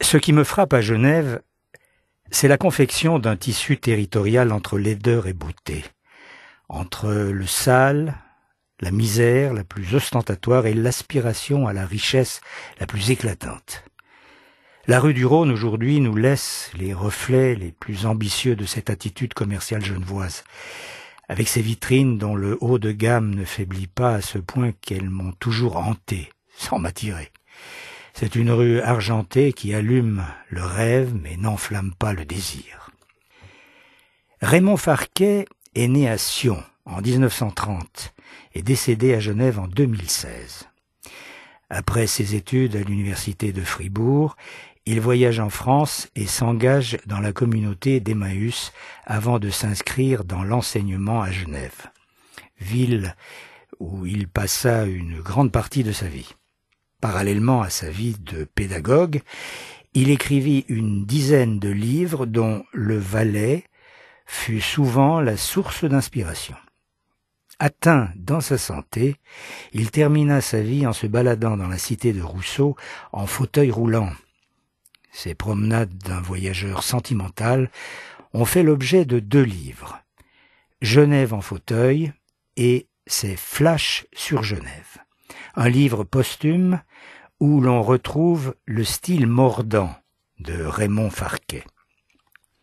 Ce qui me frappe à Genève, c'est la confection d'un tissu territorial entre laideur et beauté, entre le sale, la misère la plus ostentatoire et l'aspiration à la richesse la plus éclatante. La rue du Rhône aujourd'hui nous laisse les reflets les plus ambitieux de cette attitude commerciale genevoise, avec ses vitrines dont le haut de gamme ne faiblit pas à ce point qu'elles m'ont toujours hanté, sans m'attirer. C'est une rue argentée qui allume le rêve mais n'enflamme pas le désir. Raymond Farquet est né à Sion en 1930 et décédé à Genève en 2016. Après ses études à l'université de Fribourg, il voyage en France et s'engage dans la communauté d'Emmaüs avant de s'inscrire dans l'enseignement à Genève, ville où il passa une grande partie de sa vie. Parallèlement à sa vie de pédagogue, il écrivit une dizaine de livres dont Le Valais fut souvent la source d'inspiration. Atteint dans sa santé, il termina sa vie en se baladant dans la cité de Rousseau en fauteuil roulant. Ces promenades d'un voyageur sentimental ont fait l'objet de 2 livres, Genève en fauteuil et Ses flashs sur Genève, un livre posthume où l'on retrouve le style mordant de Raymond Farquet.